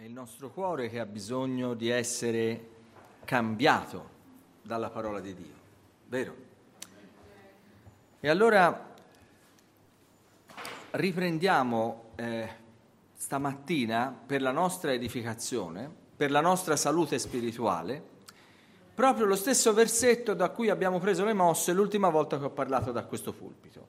il nostro cuore che ha bisogno di essere cambiato dalla parola di Dio, vero? E allora riprendiamo stamattina per la nostra edificazione, per la nostra salute spirituale, proprio lo stesso versetto da cui abbiamo preso le mosse l'ultima volta che ho parlato da questo pulpito.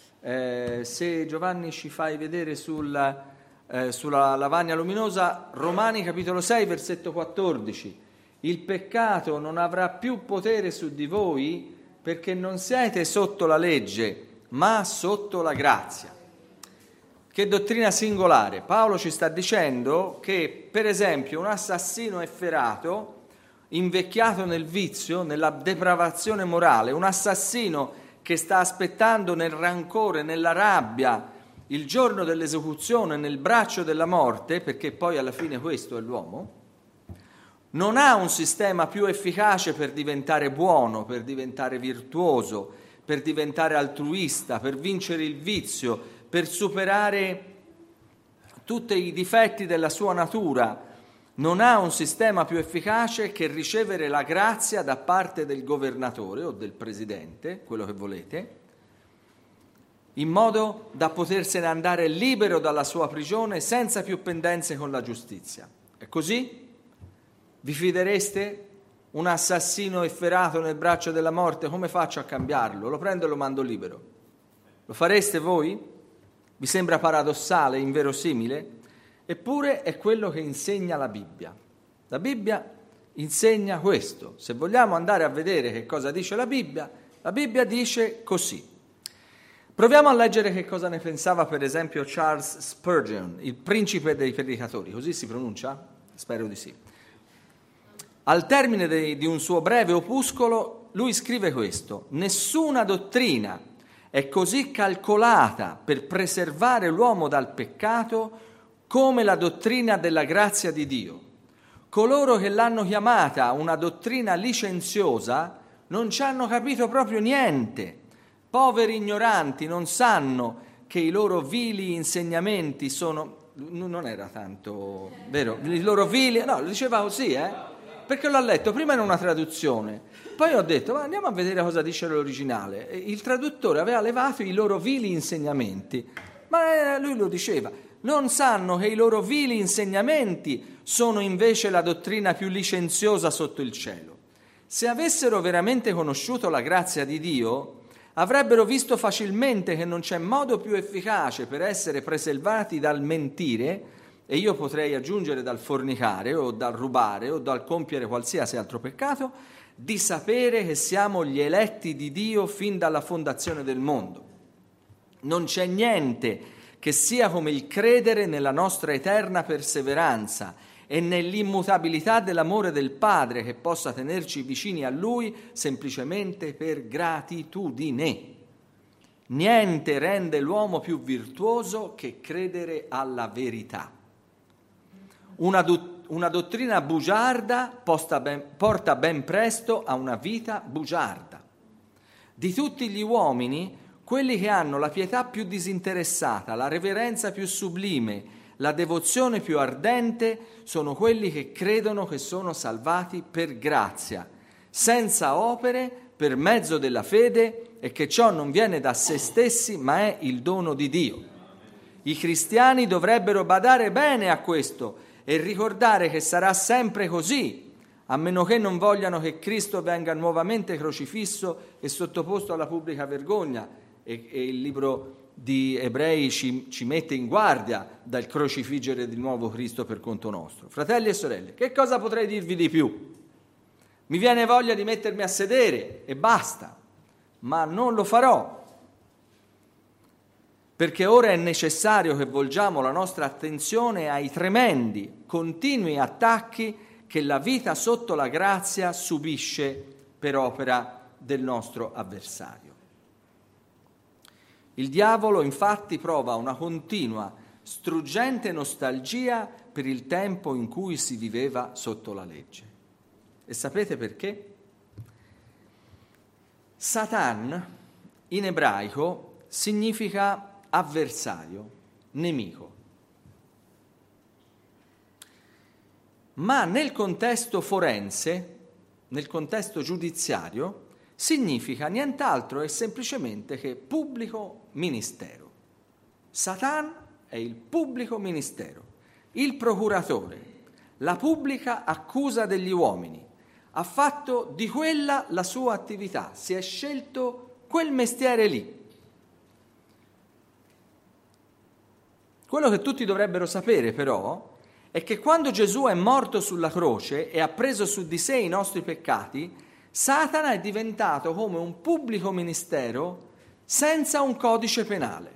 Se Giovanni ci fai vedere sulla lavagna luminosa, Romani capitolo 6, versetto 14. Il peccato non avrà più potere su di voi perché non siete sotto la legge, ma sotto la grazia. Che dottrina singolare. Paolo ci sta dicendo che, per esempio, un assassino efferato, invecchiato nel vizio, nella depravazione morale, un assassino che sta aspettando nel rancore, nella rabbia, il giorno dell'esecuzione, nel braccio della morte, perché poi alla fine questo è l'uomo, non ha un sistema più efficace per diventare buono, per diventare virtuoso, per diventare altruista, per vincere il vizio, per superare tutti i difetti della sua natura. Non ha un sistema più efficace che ricevere la grazia da parte del governatore o del presidente, quello che volete, in modo da potersene andare libero dalla sua prigione senza più pendenze con la giustizia. È così? Vi fidereste? Un assassino efferato nel braccio della morte, come faccio a cambiarlo? Lo prendo e lo mando libero. Lo fareste voi? Vi sembra paradossale, inverosimile? Eppure è quello che insegna la Bibbia. La Bibbia insegna questo. Se vogliamo andare a vedere che cosa dice la Bibbia dice così. Proviamo a leggere che cosa ne pensava per esempio Charles Spurgeon, il principe dei predicatori, così si pronuncia? Spero di sì. Al termine di un suo breve opuscolo lui scrive questo: nessuna dottrina è così calcolata per preservare l'uomo dal peccato come la dottrina della grazia di Dio. Coloro che l'hanno chiamata una dottrina licenziosa non ci hanno capito proprio niente. Poveri ignoranti, non sanno che i loro vili insegnamenti sono... Non era tanto vero, i loro vili... No, lo diceva così, perché l'ho letto prima in una traduzione, poi ho detto, ma andiamo a vedere cosa dice l'originale. Il traduttore aveva levato i loro vili insegnamenti, ma lui lo diceva. Non sanno che i loro vili insegnamenti sono invece la dottrina più licenziosa sotto il cielo. Se avessero veramente conosciuto la grazia di Dio, avrebbero visto facilmente che non c'è modo più efficace per essere preservati dal mentire, e io potrei aggiungere dal fornicare o dal rubare o dal compiere qualsiasi altro peccato, di sapere che siamo gli eletti di Dio fin dalla fondazione del mondo. Non c'è niente che sia come il credere nella nostra eterna perseveranza e nell'immutabilità dell'amore del Padre che possa tenerci vicini a Lui semplicemente per gratitudine. Niente rende l'uomo più virtuoso che credere alla verità. Una dottrina bugiarda porta ben presto a una vita bugiarda. Di tutti gli uomini, quelli che hanno la pietà più disinteressata, la reverenza più sublime, la devozione più ardente, sono quelli che credono che sono salvati per grazia, senza opere, per mezzo della fede, e che ciò non viene da se stessi, ma è il dono di Dio. I cristiani dovrebbero badare bene a questo e ricordare che sarà sempre così, a meno che non vogliano che Cristo venga nuovamente crocifisso e sottoposto alla pubblica vergogna, e il libro di Ebrei ci mette in guardia dal crocifiggere di nuovo Cristo per conto nostro. Fratelli e sorelle, che cosa potrei dirvi di più? Mi viene voglia di mettermi a sedere e basta, ma non lo farò, perché ora è necessario che volgiamo la nostra attenzione ai tremendi, continui attacchi che la vita sotto la grazia subisce per opera del nostro avversario. Il diavolo infatti prova una continua, struggente nostalgia per il tempo in cui si viveva sotto la legge. E sapete perché? Satan in ebraico significa avversario, nemico. ma nel contesto forense, nel contesto giudiziario, significa nient'altro e semplicemente che pubblico ministero. Satan è il pubblico ministero, il procuratore, la pubblica accusa degli uomini. Ha fatto di quella la sua attività, si è scelto quel mestiere lì. Quello che tutti dovrebbero sapere però è che quando Gesù è morto sulla croce e ha preso su di sé i nostri peccati, Satana è diventato come un pubblico ministero senza un codice penale.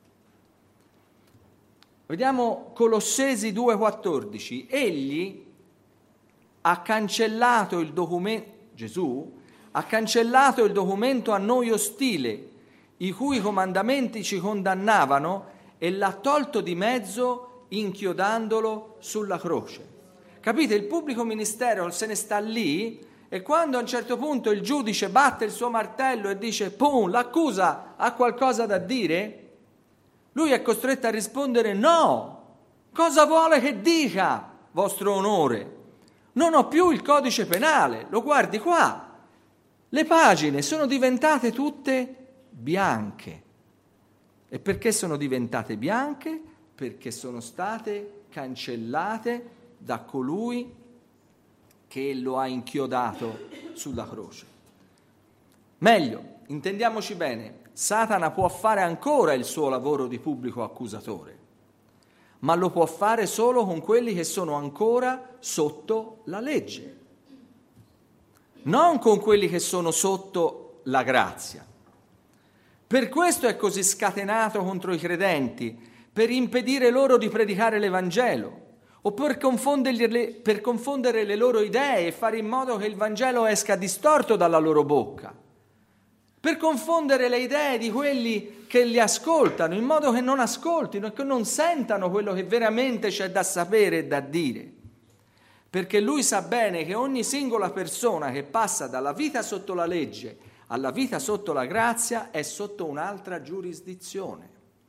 Vediamo Colossesi 2,14. Egli ha cancellato il documento, Gesù ha cancellato il documento a noi ostile, i cui comandamenti ci condannavano, e l'ha tolto di mezzo inchiodandolo sulla croce. Capite? Il pubblico ministero se ne sta lì e quando a un certo punto il giudice batte il suo martello e dice pum, l'accusa ha qualcosa da dire, lui è costretto a rispondere no, cosa vuole che dica, vostro onore? Non ho più il codice penale, lo guardi qua, le pagine sono diventate tutte bianche. E perché sono diventate bianche? Perché sono state cancellate da colui che lo ha inchiodato sulla croce. Meglio, intendiamoci bene, Satana può fare ancora il suo lavoro di pubblico accusatore, ma lo può fare solo con quelli che sono ancora sotto la legge, non con quelli che sono sotto la grazia. Per questo è così scatenato contro i credenti, per impedire loro di predicare l'Evangelo o per confondere le loro idee e fare in modo che il Vangelo esca distorto dalla loro bocca, per confondere le idee di quelli che li ascoltano in modo che non ascoltino e che non sentano quello che veramente c'è da sapere e da dire. Perché lui sa bene che ogni singola persona che passa dalla vita sotto la legge alla vita sotto la grazia è sotto un'altra giurisdizione.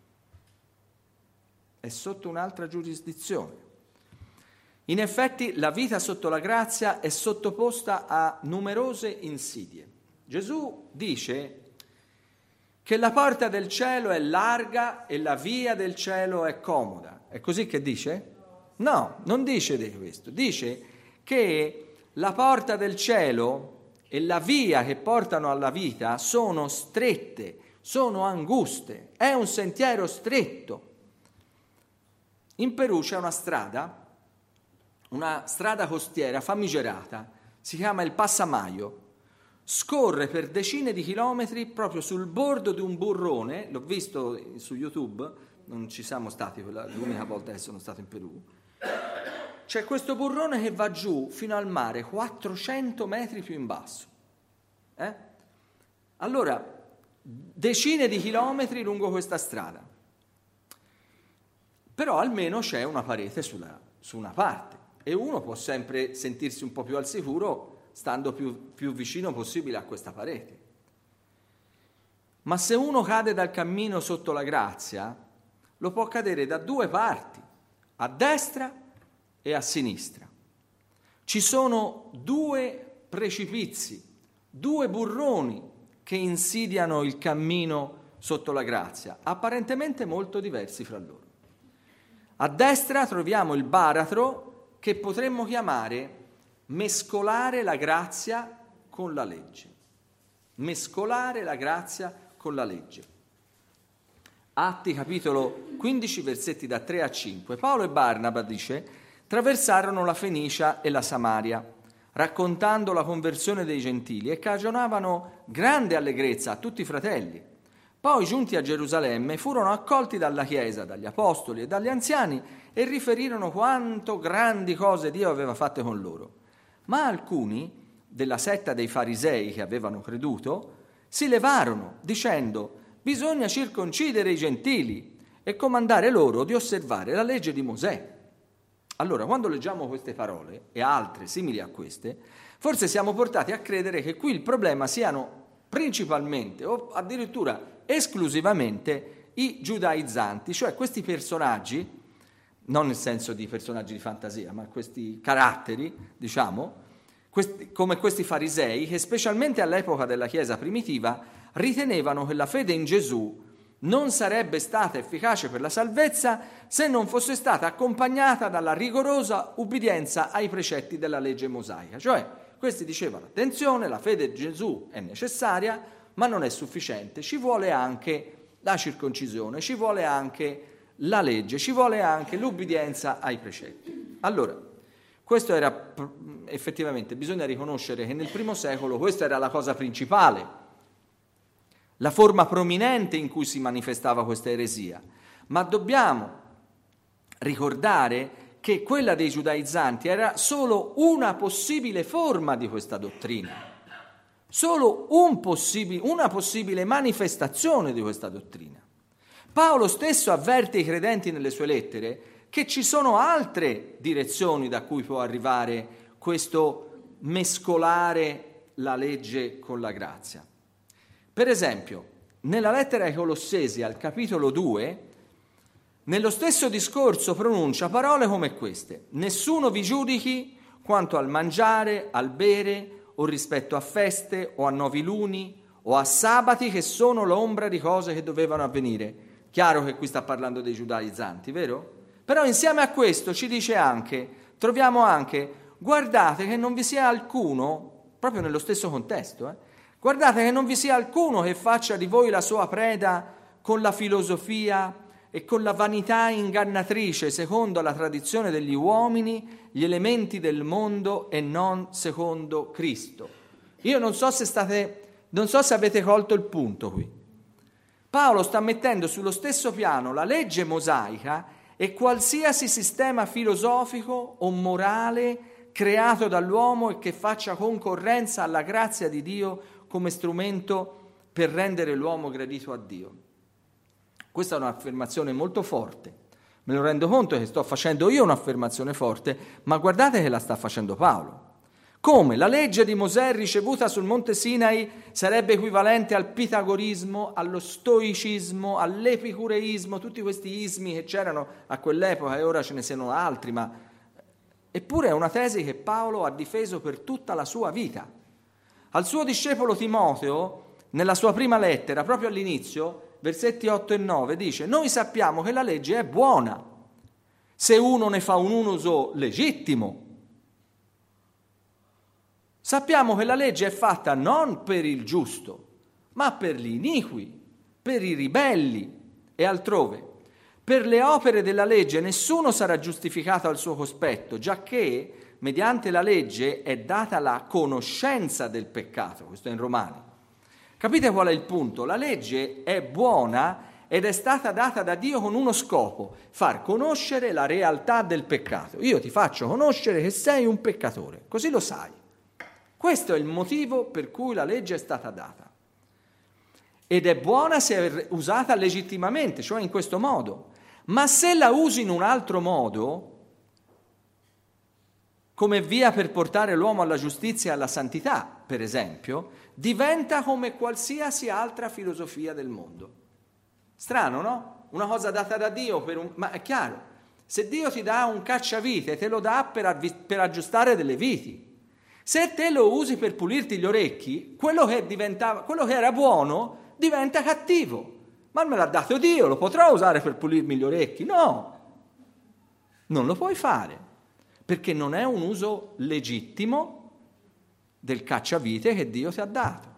È sotto un'altra giurisdizione. In effetti la vita sotto la grazia è sottoposta a numerose insidie. Gesù dice che la porta del cielo è larga e la via del cielo è comoda. È così che dice? No, non dice di questo. Dice che la porta del cielo e la via che portano alla vita sono strette, sono anguste, è un sentiero stretto. In Perù c'è una strada costiera famigerata, si chiama il Passamaio, scorre per decine di chilometri proprio sul bordo di un burrone, l'ho visto su YouTube, non ci siamo stati, l'unica volta che sono stato in Perù. C'è questo burrone che va giù fino al mare 400 metri più in basso. Allora, decine di chilometri lungo questa strada. Però almeno c'è una parete su una parte e uno può sempre sentirsi un po' più al sicuro stando più vicino possibile a questa parete. Ma se uno cade dal cammino sotto la grazia, lo può cadere da due parti, a destra e a sinistra. Ci sono due precipizi, due burroni che insidiano il cammino sotto la grazia, apparentemente molto diversi fra loro. A destra troviamo il baratro che potremmo chiamare mescolare la grazia con la legge. Mescolare la grazia con la legge. Atti capitolo 15 versetti da 3 a 5. Paolo e Barnaba, dice, traversarono la Fenicia e la Samaria, raccontando la conversione dei gentili e cagionavano grande allegrezza a tutti i fratelli. Poi, giunti a Gerusalemme, furono accolti dalla Chiesa, dagli apostoli e dagli anziani e riferirono quanto grandi cose Dio aveva fatte con loro. Ma alcuni, della setta dei farisei che avevano creduto, si levarono, dicendo: bisogna circoncidere i gentili e comandare loro di osservare la legge di Mosè. Allora, quando leggiamo queste parole, e altre simili a queste, forse siamo portati a credere che qui il problema siano principalmente o addirittura esclusivamente i giudaizzanti, cioè questi personaggi non nel senso di personaggi di fantasia, ma questi caratteri, diciamo, come questi farisei, che specialmente all'epoca della Chiesa primitiva ritenevano che la fede in Gesù non sarebbe stata efficace per la salvezza se non fosse stata accompagnata dalla rigorosa ubbidienza ai precetti della legge mosaica. Cioè, questi dicevano, attenzione, la fede in Gesù è necessaria, ma non è sufficiente, ci vuole anche la circoncisione, ci vuole anche la legge, ci vuole anche l'ubbidienza ai precetti. Allora, questo era effettivamente, bisogna riconoscere che nel primo secolo questa era la cosa principale, la forma prominente in cui si manifestava questa eresia, ma dobbiamo ricordare che quella dei giudaizzanti era solo una possibile forma di questa dottrina, solo una possibile manifestazione di questa dottrina. Paolo stesso avverte i credenti nelle sue lettere che ci sono altre direzioni da cui può arrivare questo mescolare la legge con la grazia. Per esempio, nella lettera ai Colossesi, al capitolo 2, nello stesso discorso pronuncia parole come queste: nessuno vi giudichi quanto al mangiare, al bere, o rispetto a feste, o a nuovi luni, o a sabati che sono l'ombra di cose che dovevano avvenire. Chiaro che qui sta parlando dei giudaizzanti, vero? Però insieme a questo ci dice anche, troviamo anche, guardate che non vi sia alcuno, proprio nello stesso contesto, guardate che non vi sia alcuno che faccia di voi la sua preda con la filosofia e con la vanità ingannatrice, secondo la tradizione degli uomini, gli elementi del mondo e non secondo Cristo. Io non so se avete colto il punto qui. Paolo sta mettendo sullo stesso piano la legge mosaica e qualsiasi sistema filosofico o morale creato dall'uomo e che faccia concorrenza alla grazia di Dio come strumento per rendere l'uomo gradito a Dio. Questa è un'affermazione molto forte. Me lo rendo conto che sto facendo io un'affermazione forte, ma guardate che la sta facendo Paolo. Come la legge di Mosè ricevuta sul monte Sinai sarebbe equivalente al pitagorismo, allo stoicismo, all'epicureismo, tutti questi ismi che c'erano a quell'epoca e ora ce ne siano altri, ma eppure è una tesi che Paolo ha difeso per tutta la sua vita. Al suo discepolo Timoteo, nella sua prima lettera, proprio all'inizio, versetti 8 e 9, dice: noi sappiamo che la legge è buona se uno ne fa un uso legittimo. Sappiamo che la legge è fatta non per il giusto, ma per gli iniqui, per i ribelli e altrove. Per le opere della legge nessuno sarà giustificato al suo cospetto, giacché mediante la legge è data la conoscenza del peccato. Questo è in Romani. Capite qual è il punto? La legge è buona ed è stata data da Dio con uno scopo: far conoscere la realtà del peccato. Io ti faccio conoscere che sei un peccatore, così lo sai. Questo è il motivo per cui la legge è stata data. Ed è buona se è usata legittimamente, cioè in questo modo. Ma se la usi in un altro modo, come via per portare l'uomo alla giustizia e alla santità, per esempio, diventa come qualsiasi altra filosofia del mondo. Strano, no? Una cosa data da Dio, ma è chiaro, se Dio ti dà un cacciavite, te lo dà per aggiustare delle viti. Se te lo usi per pulirti gli orecchi, quello che era buono diventa cattivo. Ma me l'ha dato Dio, lo potrò usare per pulirmi gli orecchi? No, non lo puoi fare, perché non è un uso legittimo del cacciavite che Dio ti ha dato.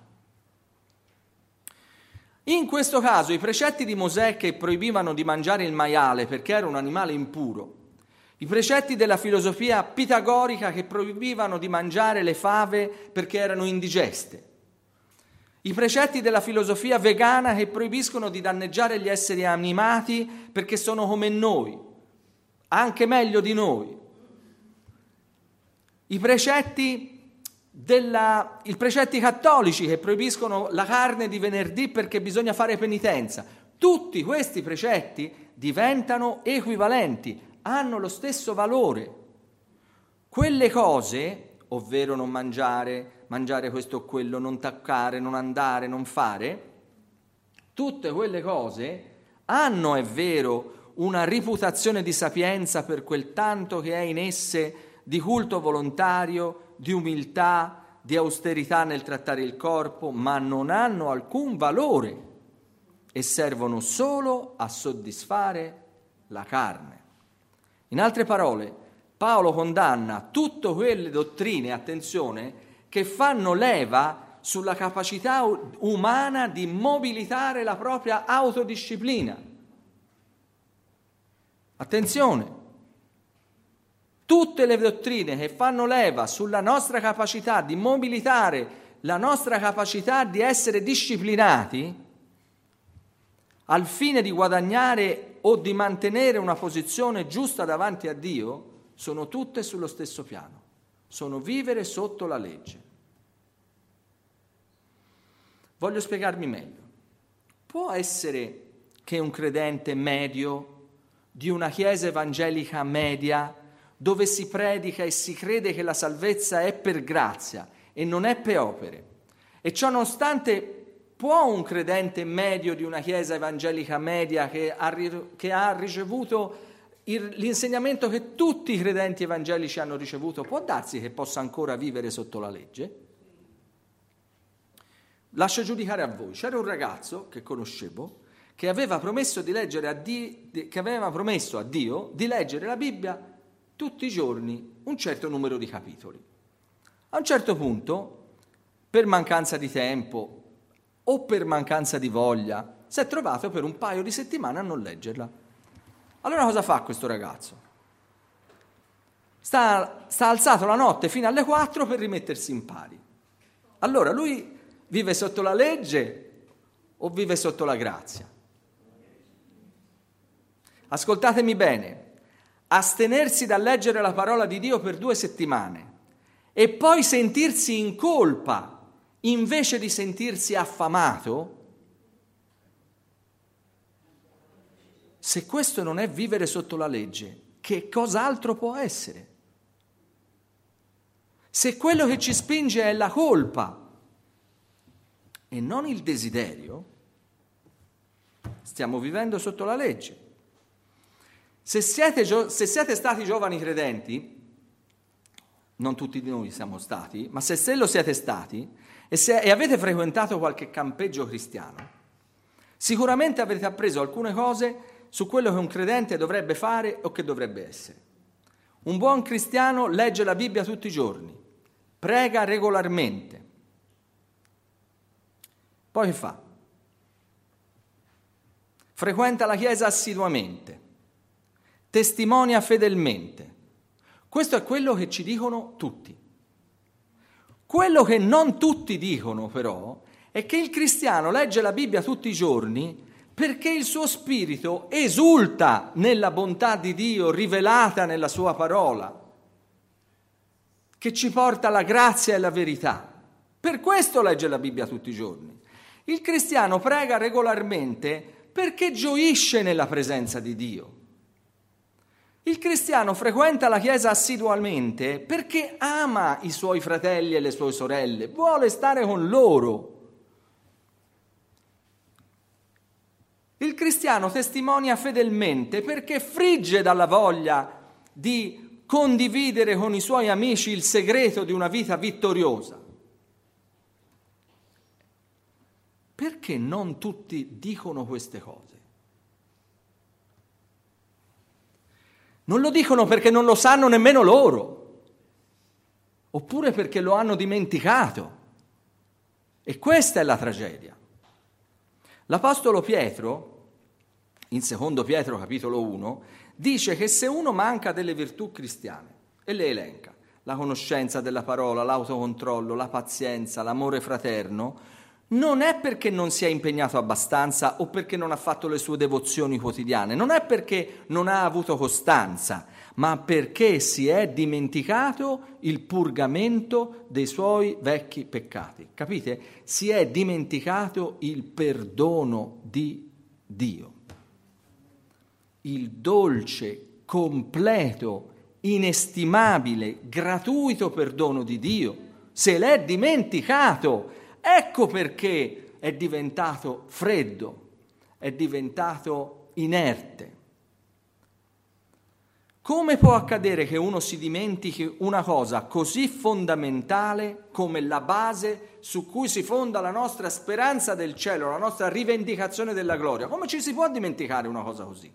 In questo caso i precetti di Mosè che proibivano di mangiare il maiale perché era un animale impuro, i precetti della filosofia pitagorica che proibivano di mangiare le fave perché erano indigeste, i precetti della filosofia vegana che proibiscono di danneggiare gli esseri animati perché sono come noi, anche meglio di noi, i precetti cattolici che proibiscono la carne di venerdì perché bisogna fare penitenza, tutti questi precetti diventano equivalenti, hanno lo stesso valore. Quelle cose, ovvero non mangiare questo o quello, non toccare, non andare, non fare, tutte quelle cose hanno, è vero, una reputazione di sapienza per quel tanto che è in esse di culto volontario, di umiltà, di austerità nel trattare il corpo, ma non hanno alcun valore e servono solo a soddisfare la carne. In altre parole, Paolo condanna tutte quelle dottrine, attenzione, che fanno leva sulla capacità umana di mobilitare la propria autodisciplina. Attenzione, tutte le dottrine che fanno leva sulla nostra capacità di mobilitare la nostra capacità di essere disciplinati al fine di guadagnare o di mantenere una posizione giusta davanti a Dio, sono tutte sullo stesso piano. Sono vivere sotto la legge. Voglio spiegarmi meglio. Può essere che un credente medio di una chiesa evangelica media, dove si predica e si crede che la salvezza è per grazia e non è per opere, e ciò nonostante può un credente medio di una chiesa evangelica media che ha ricevuto l'insegnamento che tutti i credenti evangelici hanno ricevuto, può darsi che possa ancora vivere sotto la legge? Lascio giudicare a voi. C'era un ragazzo che conoscevo che aveva promesso di leggere a Dio di leggere la Bibbia tutti i giorni un certo numero di capitoli. A un certo punto, per mancanza di tempo o per mancanza di voglia, si è trovato per un paio di settimane a non leggerla. Allora cosa fa questo ragazzo? Sta alzato la notte fino alle 4 per rimettersi in pari. Allora lui vive sotto la legge o vive sotto la grazia? Ascoltatemi bene, astenersi dal leggere la parola di Dio per 2 settimane e poi sentirsi in colpa invece di sentirsi affamato, se questo non è vivere sotto la legge, che cos'altro può essere? Se quello che ci spinge è la colpa e non il desiderio, stiamo vivendo sotto la legge. Se siete stati giovani credenti, non tutti di noi siamo stati, ma se lo siete stati e avete frequentato qualche campeggio cristiano, sicuramente avrete appreso alcune cose su quello che un credente dovrebbe fare o che dovrebbe essere. Un buon cristiano legge la Bibbia tutti i giorni, prega regolarmente. Poi che fa? Frequenta la chiesa assiduamente, testimonia fedelmente. Questo è quello che ci dicono tutti. Quello che non tutti dicono, però, è che il cristiano legge la Bibbia tutti i giorni perché il suo spirito esulta nella bontà di Dio rivelata nella sua parola, che ci porta la grazia e la verità. Per questo legge la Bibbia tutti i giorni. Il cristiano prega regolarmente perché gioisce nella presenza di Dio. Il cristiano frequenta la chiesa assiduamente perché ama i suoi fratelli e le sue sorelle, vuole stare con loro. Il cristiano testimonia fedelmente perché frigge dalla voglia di condividere con i suoi amici il segreto di una vita vittoriosa. Perché non tutti dicono queste cose? Non lo dicono perché non lo sanno nemmeno loro, oppure perché lo hanno dimenticato. E questa è la tragedia. L'Apostolo Pietro, in 2 Pietro capitolo 1, dice che se uno manca delle virtù cristiane, e le elenca, la conoscenza della parola, l'autocontrollo, la pazienza, l'amore fraterno, non è perché non si è impegnato abbastanza o perché non ha fatto le sue devozioni quotidiane, non è perché non ha avuto costanza, ma perché si è dimenticato il purgamento dei suoi vecchi peccati. Capite? Si è dimenticato il perdono di Dio. Il dolce, completo, inestimabile, gratuito perdono di Dio. Se l'è dimenticato. Ecco perché è diventato freddo, è diventato inerte. Come può accadere che uno si dimentichi una cosa così fondamentale come la base su cui si fonda la nostra speranza del cielo, la nostra rivendicazione della gloria? Come ci si può dimenticare una cosa così?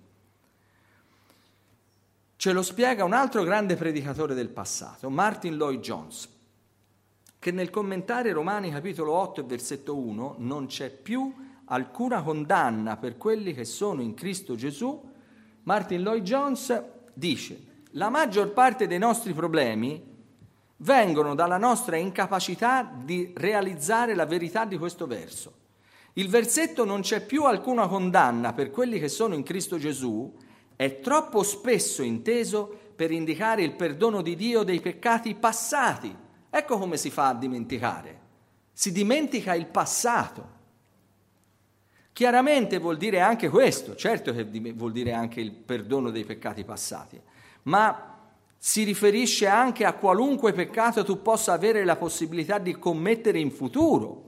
Ce lo spiega un altro grande predicatore del passato, Martin Lloyd-Jones, che nel commentare Romani capitolo 8 e versetto 1 non c'è più alcuna condanna per quelli che sono in Cristo Gesù. Martin Lloyd-Jones dice: la maggior parte dei nostri problemi vengono dalla nostra incapacità di realizzare la verità di questo verso. Il versetto "non c'è più alcuna condanna per quelli che sono in Cristo Gesù" è troppo spesso inteso per indicare il perdono di Dio dei peccati passati. Ecco come si fa a dimenticare. Si dimentica il passato. Chiaramente vuol dire anche questo, certo che vuol dire anche il perdono dei peccati passati, ma si riferisce anche a qualunque peccato tu possa avere la possibilità di commettere in futuro,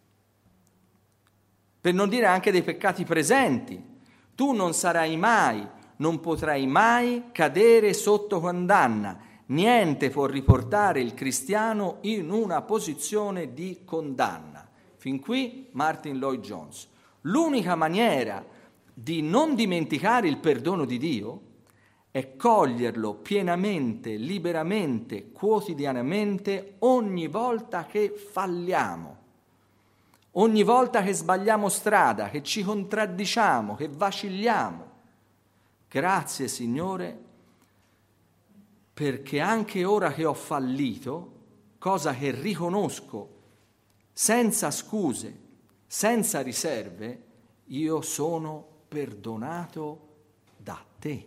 per non dire anche dei peccati presenti. Tu non sarai mai, non potrai mai cadere sotto condanna. Niente può riportare il cristiano in una posizione di condanna. Fin qui Martin Lloyd-Jones. L'unica maniera di non dimenticare il perdono di Dio è coglierlo pienamente, liberamente, quotidianamente, ogni volta che falliamo, ogni volta che sbagliamo strada, che ci contraddiciamo, che vacilliamo. Grazie, Signore, perché anche ora che ho fallito, cosa che riconosco senza scuse, senza riserve, io sono perdonato da te.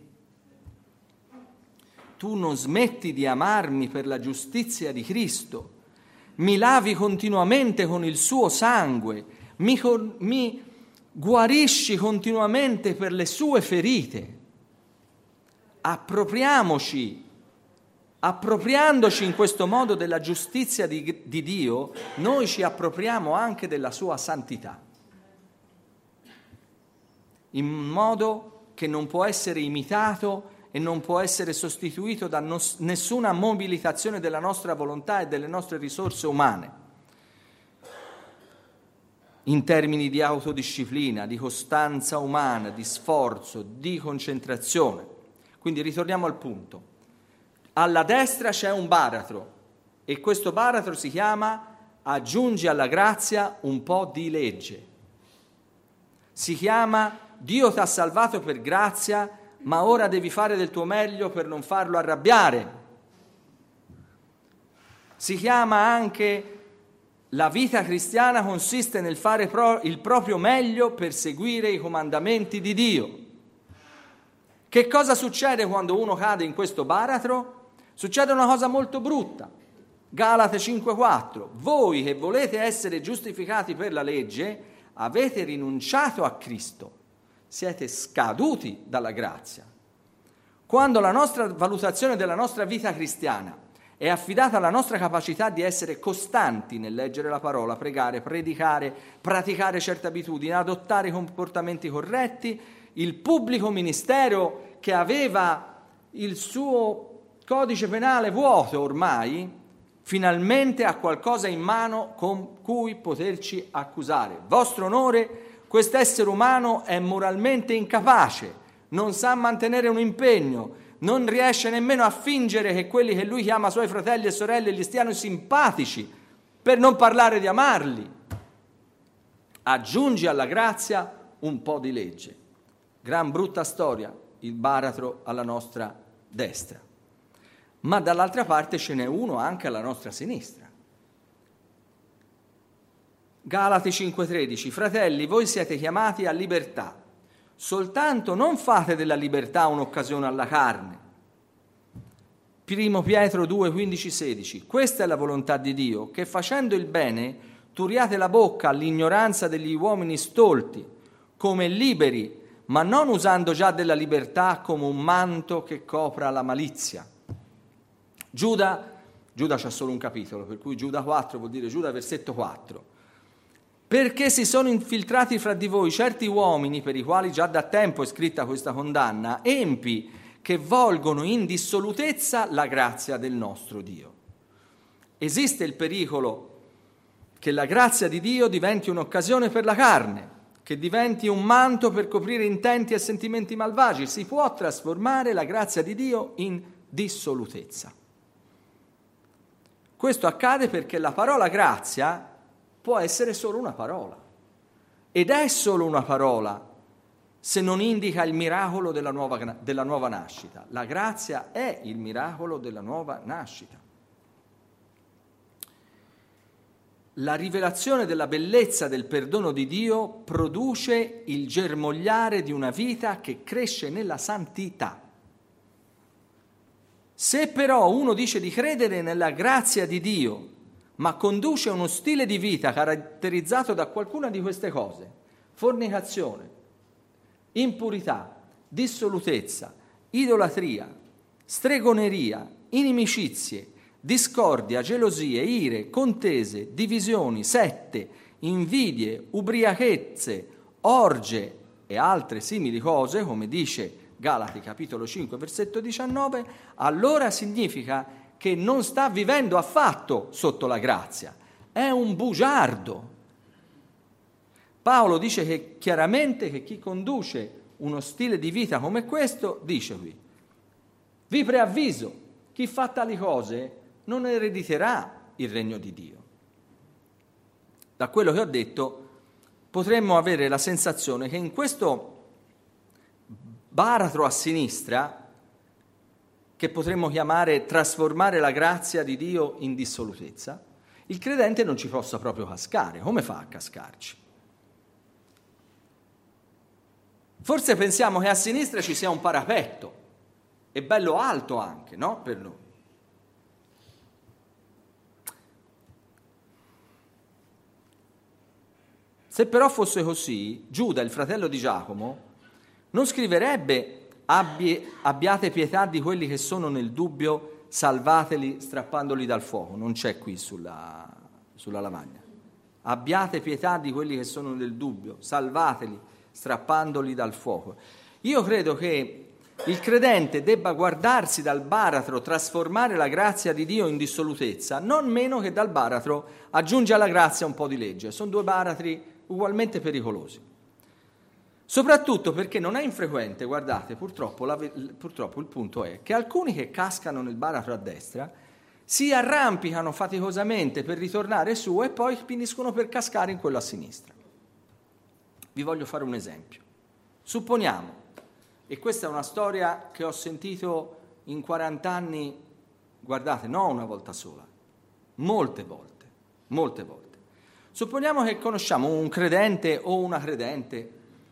Tu non smetti di amarmi per la giustizia di Cristo, mi lavi continuamente con il suo sangue, mi guarisci continuamente per le sue ferite. Appropriandoci in questo modo della giustizia di Dio, noi ci appropriamo anche della sua santità, in modo che non può essere imitato e non può essere sostituito da nessuna mobilitazione della nostra volontà e delle nostre risorse umane, in termini di autodisciplina, di costanza umana, di sforzo, di concentrazione. Quindi ritorniamo al punto. Alla destra c'è un baratro e questo baratro si chiama aggiungi alla grazia un po' di legge. Si chiama Dio ti ha salvato per grazia, ma ora devi fare del tuo meglio per non farlo arrabbiare. Si chiama anche la vita cristiana consiste nel fare il proprio meglio per seguire i comandamenti di Dio. Che cosa succede quando uno cade in questo baratro? Succede una cosa molto brutta. Galate 5,4: voi che volete essere giustificati per la legge avete rinunciato a Cristo, siete scaduti dalla grazia. Quando la nostra valutazione della nostra vita cristiana è affidata alla nostra capacità di essere costanti nel leggere la parola, pregare, predicare, praticare certe abitudini, adottare comportamenti corretti, il pubblico ministero che aveva il suo codice penale vuoto ormai, finalmente ha qualcosa in mano con cui poterci accusare. Vostro onore, quest'essere umano è moralmente incapace, non sa mantenere un impegno, non riesce nemmeno a fingere che quelli che lui chiama suoi fratelli e sorelle gli stiano simpatici, per non parlare di amarli. Aggiungi alla grazia un po' di legge. Gran brutta storia, il baratro alla nostra destra. Ma dall'altra parte ce n'è uno anche alla nostra sinistra. Galati 5,13: fratelli, voi siete chiamati a libertà, soltanto non fate della libertà un'occasione alla carne. 1 Pietro 2,15-16: questa è la volontà di Dio, che facendo il bene turiate la bocca all'ignoranza degli uomini stolti, come liberi, ma non usando già della libertà come un manto che copra la malizia. Giuda c'ha solo un capitolo, per cui Giuda 4 vuol dire Giuda versetto 4. Perché si sono infiltrati fra di voi certi uomini, per i quali già da tempo è scritta questa condanna, empi, che volgono in dissolutezza la grazia del nostro Dio. Esiste il pericolo che la grazia di Dio diventi un'occasione per la carne, che diventi un manto per coprire intenti e sentimenti malvagi. Si può trasformare la grazia di Dio in dissolutezza. Questo accade perché la parola grazia può essere solo una parola, ed è solo una parola se non indica il miracolo della nuova nascita. La grazia è il miracolo della nuova nascita. La rivelazione della bellezza del perdono di Dio produce il germogliare di una vita che cresce nella santità. Se però uno dice di credere nella grazia di Dio, ma conduce uno stile di vita caratterizzato da qualcuna di queste cose, fornicazione, impurità, dissolutezza, idolatria, stregoneria, inimicizie, discordia, gelosie, ire, contese, divisioni, sette, invidie, ubriachezze, orge e altre simili cose, come dice Galati capitolo 5 versetto 19, allora significa che non sta vivendo affatto sotto la grazia, è un bugiardo. Paolo dice che chiaramente che chi conduce uno stile di vita come questo, dice qui, vi preavviso, chi fa tali cose non erediterà il regno di Dio. Da quello che ho detto potremmo avere la sensazione che in questo baratro a sinistra, che potremmo chiamare trasformare la grazia di Dio in dissolutezza, il credente non ci possa proprio cascare. Come fa a cascarci? Forse pensiamo che a sinistra ci sia un parapetto, e bello alto anche, no? Per noi. Se però fosse così, Giuda, il fratello di Giacomo, non scriverebbe abbiate pietà di quelli che sono nel dubbio, salvateli strappandoli dal fuoco. Non c'è qui sulla lavagna. Abbiate pietà di quelli che sono nel dubbio, salvateli strappandoli dal fuoco. Io credo che il credente debba guardarsi dal baratro trasformare la grazia di Dio in dissolutezza, non meno che dal baratro aggiunge alla grazia un po' di legge. Sono due baratri ugualmente pericolosi. Soprattutto perché non è infrequente, guardate, purtroppo il punto è che alcuni che cascano nel baratro a destra si arrampicano faticosamente per ritornare su e poi finiscono per cascare in quello a sinistra. Vi voglio fare un esempio. Supponiamo, e questa è una storia che ho sentito in 40 anni, guardate, non una volta sola, molte volte. Supponiamo che conosciamo un credente o una credente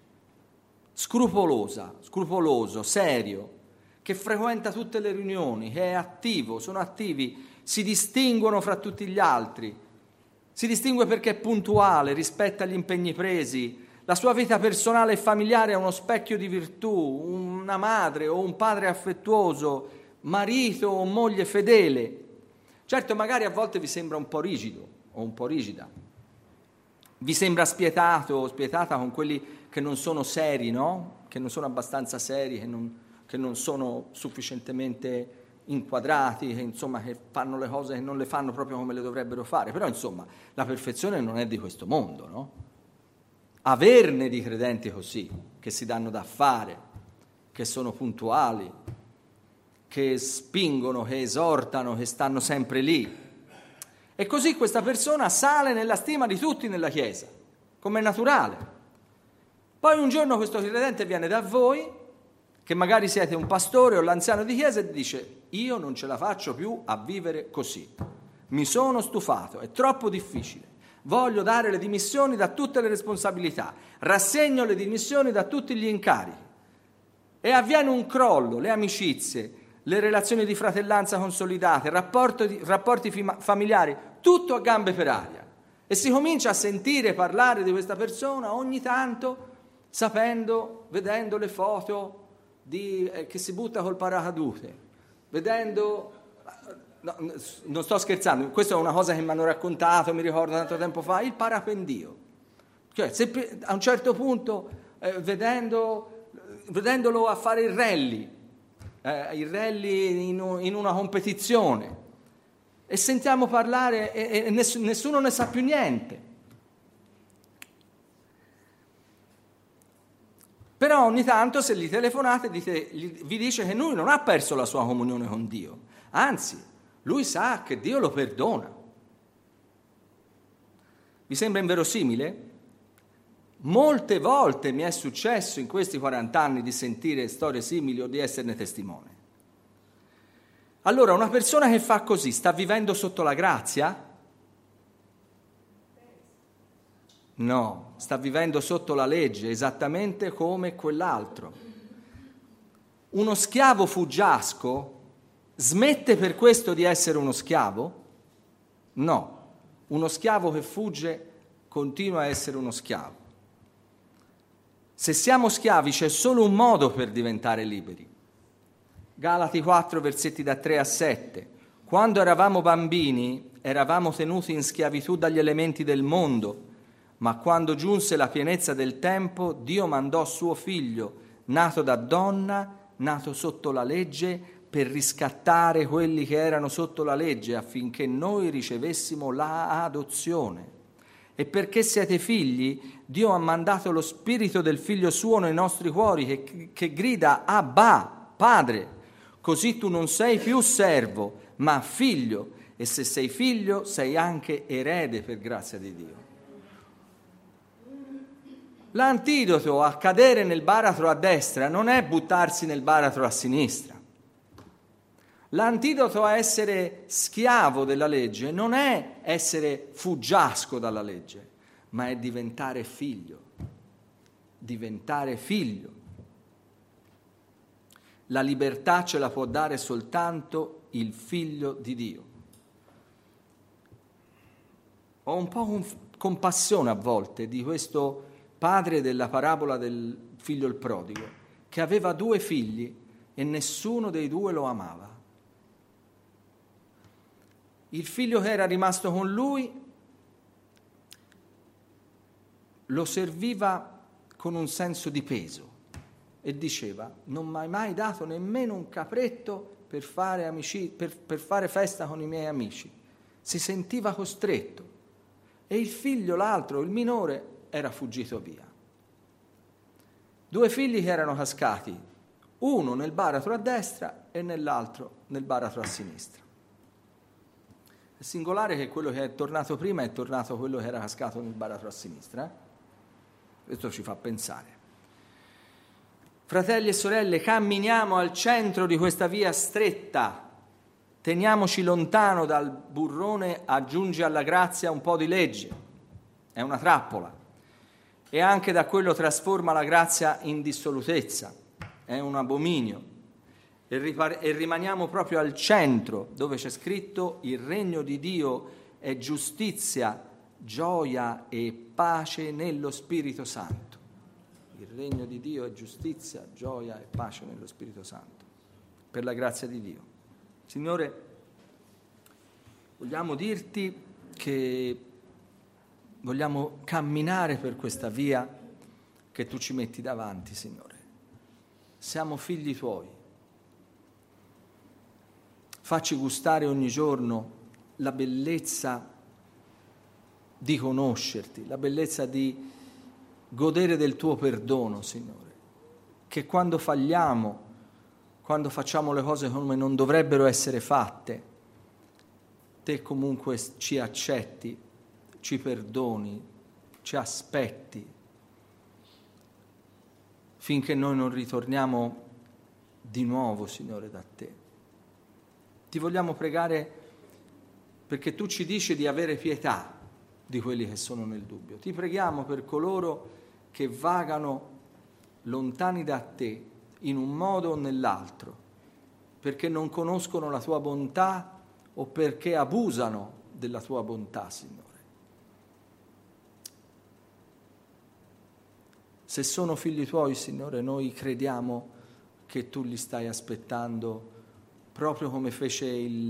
scrupoloso, serio, che frequenta tutte le riunioni, che è attivo, sono attivi, si distinguono fra tutti gli altri, si distingue perché è puntuale, rispetta gli impegni presi, la sua vita personale e familiare è uno specchio di virtù, una madre o un padre affettuoso, marito o moglie fedele. Certo, magari a volte vi sembra un po' rigido o un po' rigida, vi sembra spietato o spietata con quelli che non sono seri, no? Che non sono abbastanza seri, che non sono sufficientemente inquadrati, che fanno le cose che non le fanno proprio come le dovrebbero fare. Però la perfezione non è di questo mondo, no? Averne di credenti così, che si danno da fare, che sono puntuali, che spingono, che esortano, che stanno sempre lì. E così questa persona sale nella stima di tutti nella Chiesa, come è naturale. Poi un giorno questo credente viene da voi, che magari siete un pastore o l'anziano di Chiesa, e dice: io non ce la faccio più a vivere così, mi sono stufato, è troppo difficile. Voglio dare le dimissioni da tutte le responsabilità, rassegno le dimissioni da tutti gli incarichi. E avviene un crollo, le amicizie, le relazioni di fratellanza consolidate, rapporti familiari, tutto a gambe per aria. E si comincia a sentire parlare di questa persona ogni tanto, vedendo le foto che si butta col paracadute, vedendo... No, non sto scherzando, questa è una cosa che mi hanno raccontato, mi ricordo tanto tempo fa, il parapendio. Cioè, se a un certo punto, vedendolo a fare il rally, il rally in una competizione, e sentiamo parlare e nessuno ne sa più niente. Però ogni tanto se gli telefonate vi dice che lui non ha perso la sua comunione con Dio, anzi, lui sa che Dio lo perdona. Vi sembra inverosimile? Molte volte mi è successo in questi 40 anni di sentire storie simili o di esserne testimone. Allora, una persona che fa così sta vivendo sotto la grazia? No, sta vivendo sotto la legge, esattamente come quell'altro. Uno schiavo fuggiasco smette per questo di essere uno schiavo? No, uno schiavo che fugge continua a essere uno schiavo. Se siamo schiavi c'è solo un modo per diventare liberi. Galati 4, versetti da 3 a 7. Quando eravamo bambini, eravamo tenuti in schiavitù dagli elementi del mondo, ma quando giunse la pienezza del tempo, Dio mandò suo figlio, nato da donna, nato sotto la legge, per riscattare quelli che erano sotto la legge, affinché noi ricevessimo l'adozione. E perché siete figli, Dio ha mandato lo spirito del figlio suo nei nostri cuori, che grida Abba, Padre. Così tu non sei più servo, ma figlio, e se sei figlio sei anche erede per grazia di Dio. L'antidoto a cadere nel baratro a destra non è buttarsi nel baratro a sinistra. L'antidoto a essere schiavo della legge non è essere fuggiasco dalla legge, ma è diventare figlio. Diventare figlio. La libertà ce la può dare soltanto il figlio di Dio. Ho un po' compassione a volte di questo padre della parabola del figlio il prodigo, che aveva 2 figli e nessuno dei 2 lo amava. Il figlio che era rimasto con lui lo serviva con un senso di peso e diceva: non mi hai mai dato nemmeno un capretto per fare festa con i miei amici. Si sentiva costretto. E il figlio, l'altro, il minore, era fuggito via. 2 figli che erano cascati, uno nel baratro a destra e nell'altro nel baratro a sinistra. È singolare che quello che è tornato prima è tornato quello che era cascato nel baratro a sinistra. Questo ci fa pensare. Fratelli e sorelle, camminiamo al centro di questa via stretta. Teniamoci lontano dal burrone, aggiunge alla grazia un po' di legge. È una trappola. E anche da quello trasforma la grazia in dissolutezza. È un abominio. E rimaniamo proprio al centro, dove c'è scritto: il regno di Dio è giustizia, gioia e pace nello Spirito Santo. Il regno di Dio è giustizia, gioia e pace nello Spirito Santo, per la grazia di Dio. Signore, vogliamo dirti che vogliamo camminare per questa via che tu ci metti davanti, Signore. Siamo figli tuoi. Facci gustare ogni giorno la bellezza di conoscerti, la bellezza di godere del tuo perdono, Signore. Che quando falliamo, quando facciamo le cose come non dovrebbero essere fatte, te comunque ci accetti, ci perdoni, ci aspetti, finché noi non ritorniamo di nuovo, Signore, da te. Ti vogliamo pregare perché tu ci dici di avere pietà di quelli che sono nel dubbio. Ti preghiamo per coloro che vagano lontani da te in un modo o nell'altro, perché non conoscono la tua bontà o perché abusano della tua bontà, Signore. Se sono figli tuoi, Signore, noi crediamo che tu li stai aspettando proprio come fece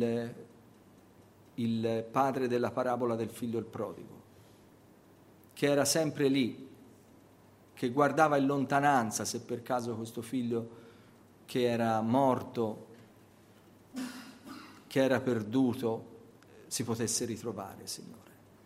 il padre della parabola del figlio il prodigo, che era sempre lì, che guardava in lontananza se per caso questo figlio che era morto, che era perduto, si potesse ritrovare, Signore.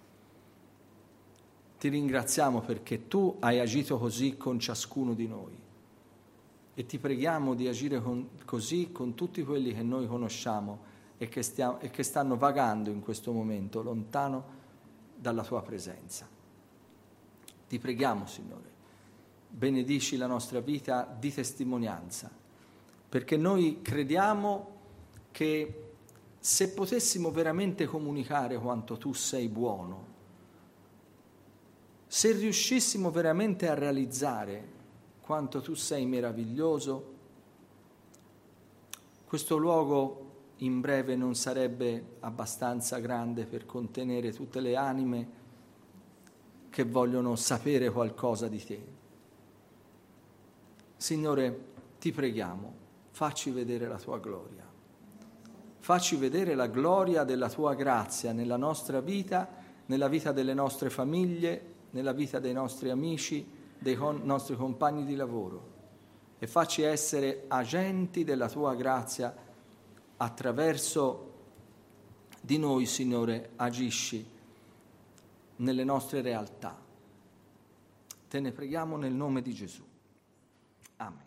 Ti ringraziamo perché Tu hai agito così con ciascuno di noi e ti preghiamo di agire così con tutti quelli che noi conosciamo e che stanno vagando in questo momento lontano dalla Tua presenza. Ti preghiamo, Signore, benedici la nostra vita di testimonianza, perché noi crediamo che se potessimo veramente comunicare quanto Tu sei buono, se riuscissimo veramente a realizzare quanto Tu sei meraviglioso, questo luogo in breve non sarebbe abbastanza grande per contenere tutte le anime che vogliono sapere qualcosa di Te. Signore, Ti preghiamo, facci vedere la Tua gloria. Facci vedere la gloria della Tua grazia nella nostra vita, nella vita delle nostre famiglie, nella vita dei nostri amici, dei nostri compagni di lavoro, e facci essere agenti della Tua grazia attraverso di noi, Signore, agisci nelle nostre realtà. Te ne preghiamo nel nome di Gesù. Amen.